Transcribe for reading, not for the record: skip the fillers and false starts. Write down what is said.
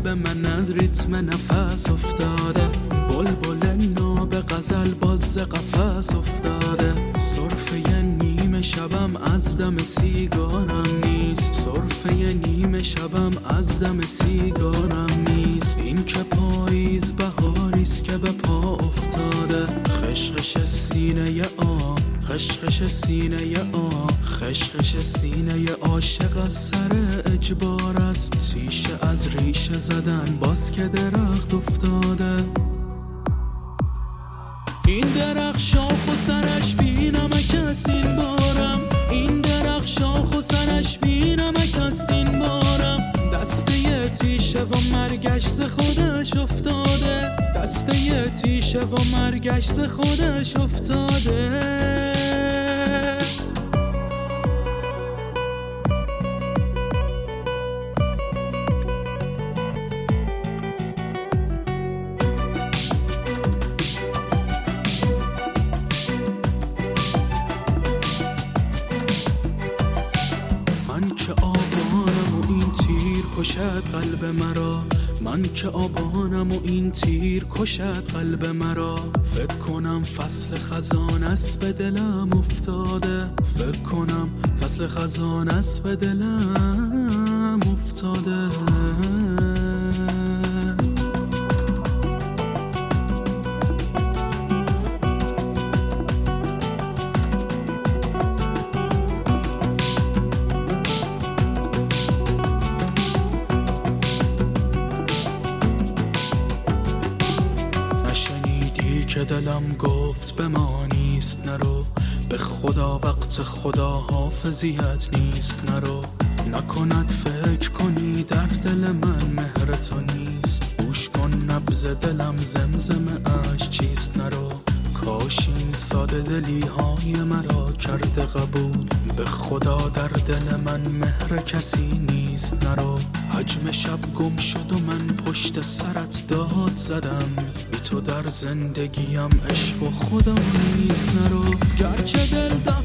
قلب من از ریتم نفس افتاده، بلبل ناب غزل باز قفس افتاده. سرفه نیمه شبم از دم سیگارم نیست، سرفه نیمه شبم از دم سیگارم نیست. این که پاییز بهاریست که به پا افتاده، خشخش سینه خشخش سینه خشخش سینه عاشق از سر اجبار است. تیشه از ریشه زدن باز که درخت افتاده. این درخت شاخ و سرش بی نمک است این بارم، این درخت شاخ و سرش بی نمک است این بارم. دسته تیشه و مرگش ز خودش افتاده، دسته تیشه و مرگش ز خودش افتاده. من که آبانم و این تیر کشد قلب مرا، من که آبانم و این تیر کشد قلب مرا. فکر کنم فصل خزان است به دلم افتاده، فکر کنم فصل خزان است به دلم افتاده. که دلم گفت به ما نیست نرو، به خدا وقت خدا حافظیت نیست نرو. نکند فکر کنی در دل من مهر تو نیست، گوش کن نبض دلم زمزمه اش چیست نرو. کاش این ساده دلی های مرا کرده قبول، به خدا در دل من مهر کسی نیست نرو. حجم شب گم شد و من پشت سرت داد زدم، بی تو در زندگیم عشق و خدا نیست نرو. گرچه دل